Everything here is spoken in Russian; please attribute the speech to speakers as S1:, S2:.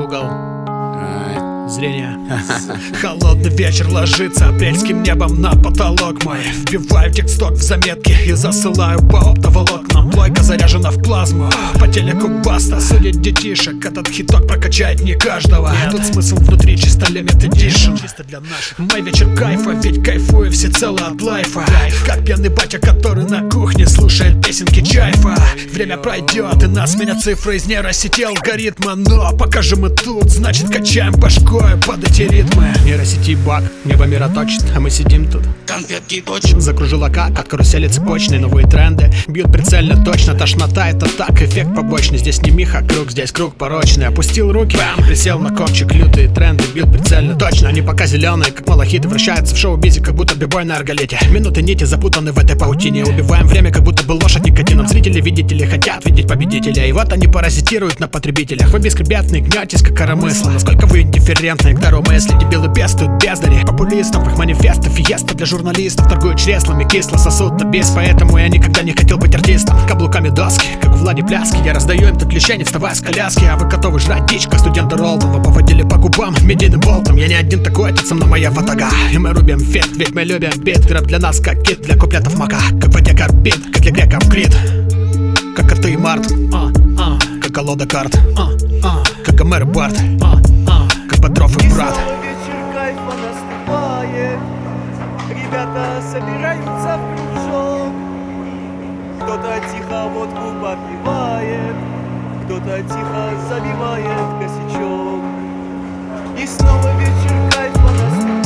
S1: угол зрения. Холодный вечер ложится апрельским небом на потолок мой. Вбиваю тексток в заметки и засылаю по оптоволокнам. Плойка заряжена в плазму, по телеку Баста судит детишек. Этот хиток прокачает не каждого. Тут смысл внутри чисто limited edition. Мой вечер кайфа, ведь кайфую всецело от лайфа. Как пьяный батя, который на кухне слушает песенки Чайфа. Время пройдет и нас сменят цифры из нейросети алгоритма. Но пока же мы тут, значит качаем башкой под эти ритмы. Нейросети баг, небо мира точит, а мы сидим тут.
S2: Конфетки точно.
S1: Закружила как от карусели цепочные. Новые тренды бьют прицельно точно. Тошнота это так, эффект побочный. Здесь не миха круг, здесь круг порочный. Опустил руки, бам, присел на ковчик. Лютые тренды бьют прицельно точно. Они пока зеленые, как малахиты. Вращаются в шоу-бизе, как будто бибой на арголете. Минуты нити запутаны в этой паутине. Убиваем время, как будто был лошадь никотином. Зрители, видители хотят видеть победителя. И вот они паразитируют на потребителях. Вы бескребетные, гнетесь, как коромысло. Насколько вы индифферентны к дару мысли. Дебилы пестуют бездари популистов. Их манифесты фиеста для журналистов. Торгуют чреслами, кисло сосуд на бис. Поэтому я никогда не хотел быть артистом. Каблуками доски, как у Влади Пляски. Я раздаю им тут леща, не вставая с коляски. А вы готовы жрать дичь, как студенты Ролтон. Вы поводили по губам медийным болтом. Я не один такой, это со мной моя фотога. И мы рубим фит, ведь мы любим бит. Рэп для нас как кит, для куплетов мака. Как воде карбит, как для греков крит. Как коты и март, как колода карт, как Гомер и Барт, как Бодров и брат.
S3: Вечер кайфа наступает, ребята собираются в кружок. Кто-то тихо водку попивает, кто-то тихо забивает косячок. И снова вечер кайфа наступает.